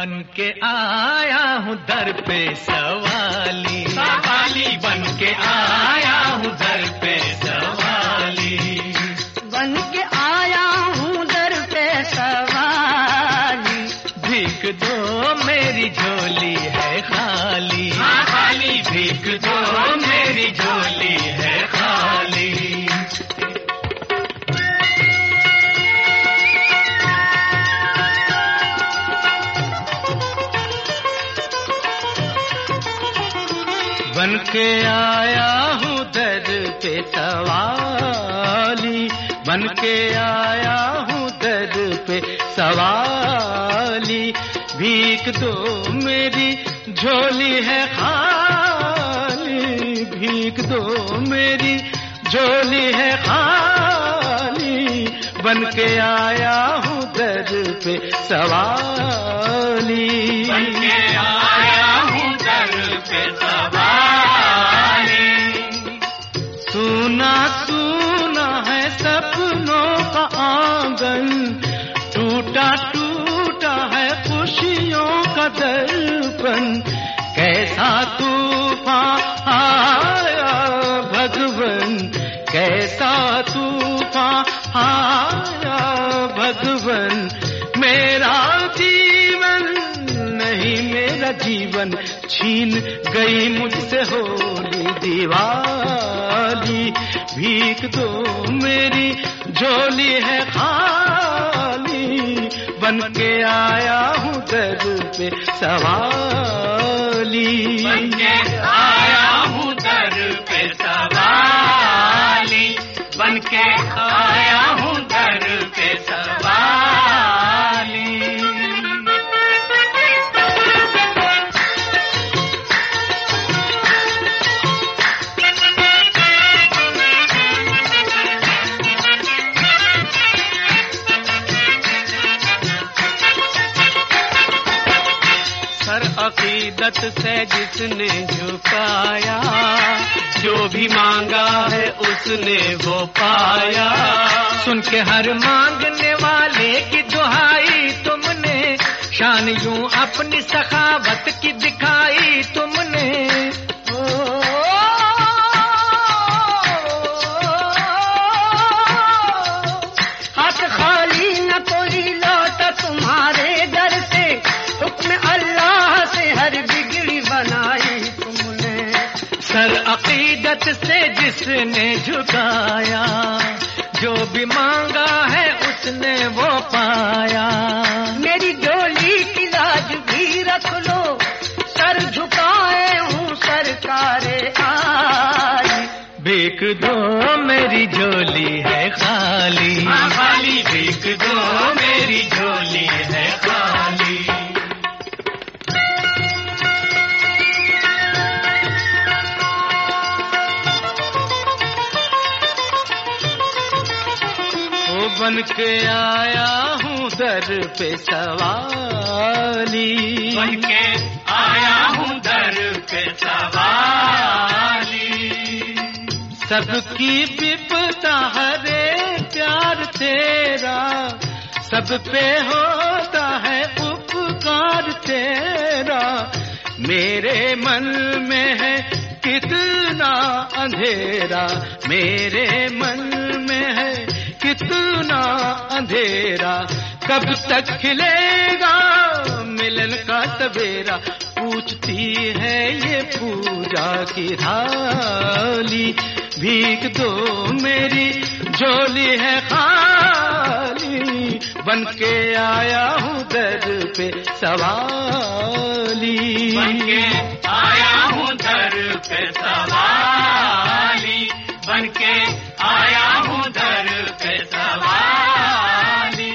बन के आया हूँ दर पे सवाली, सवाली बन के आया हूँ दर पे सवाली, बन के आया हूँ दर पे सवाली। भीख दो मेरी झोली है खाली, खाली भीख दो मेरी झोली है खाली। बन के आया हूँ दर पे सवाली, बन के आया हूँ दर पे सवाली। भीख दो मेरी झोली है खाली, भीख दो मेरी झोली है खाली। बन के आया हूँ दर पे सवाली, बन के आया हूँ दर पे सवाली। सुना सुना है सपनों का आंगन, टूटा टूटा है खुशियों का दर्पण। कैसा तूफान आया भगवन, कैसा तूफान आया भगवन। मेरा जीवन नहीं मेरा जीवन, छीन गई मुझसे होली दिवाली। भीख दो मेरी झोली है खाली, बन के आया हूँ दर पे सवाली, बन के आया हूँ दर पे सवाली, बन के आया हूँ दर पे सवाली। अकीदत से जिसने झुकाया, जो भी मांगा है उसने वो पाया। सुन के हर मांगने वाले की दुहाई तुमने, शान यूं अपनी सखावत की दिखाई तुमने। हाथ खाली न कोई लौटा तुम्हारे दर से, हुक्म अल्लाह से हर बिगड़ी बनाई तुमने। सर अकीदत से जिसने झुकाया, जो भी मांगा है उसने वो पाया। मेरी झोली की लाज भी रख लो, सर झुकाए हूँ सरकारे आई। भीख दो मेरी झोली है खाली, खाली भीख दो मेरी झोली है खाली। बन के आया हूँ दर पे सवाली, बन के आया हूँ दर पे सवाली। सबकी विपदा हरे प्यार तेरा, सब पे होता है उपकार तेरा। मेरे मन में है कितना अंधेरा, मेरे मन में है कितना अंधेरा। कब तक खिलेगा मिलन का सवेरा, पूछती है ये पूजा की थाली। भीख दो मेरी झोली है खाली, बन के आया हूँ दर पे सवाली, बन के आया हूँ दर पे सवाली, बन के आया हूँ दर पे सवाली।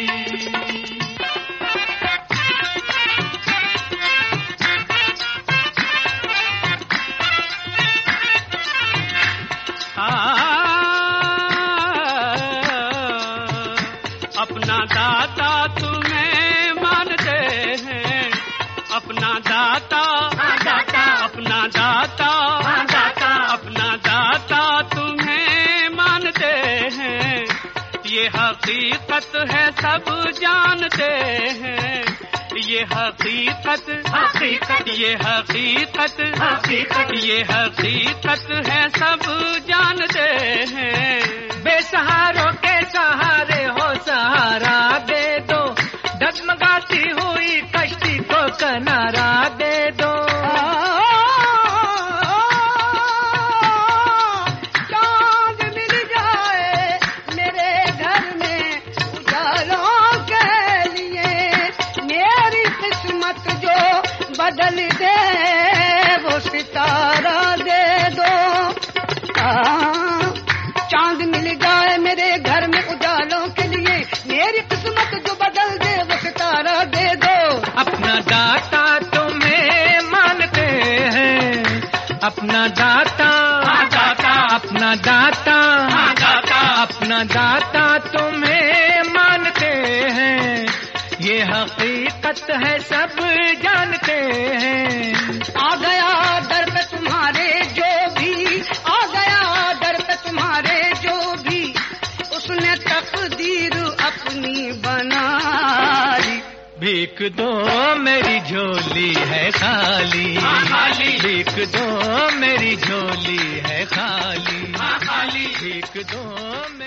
अपना दाता तुम्हें मानते हैं, अपना दाता, अपना दाता, अपना दाता तुम्हें मानते हैं। ये हकीकत है सब जानते हैं, ये हकीकत हकीकत, ये हकीकत हकीकत, ये हकीकत है, सब जानते हैं। बेसहारों के सहारे हो सहारा दे दो, डगमगाती हुई कश्ती को किनारा दे दो। चांद मिल जाए मेरे घर में उजालों के लिए, मेरी किस्मत जो बदल दे वो सितारा दे दो। चांद मिल जाए मेरे घर में उजालों के लिए, मेरी किस्मत जो बदल दे वो सितारा दे दो। अपना दाता तुम्हें मानते हैं, अपना दाता, दाता, अपना दाता, दाता, अपना दाता तुम्हें मानते हैं। ये हकीकत है, सब जानते हैं। आ गया दर पे तुम्हारे जो भी, आ गया दर पे तुम्हारे जो भी, उसने तकदीर अपनी बनाई। भीख दो मेरी झोली है खाली, खाली, भीख दो मेरी झोली है खाली, खाली, भीख दो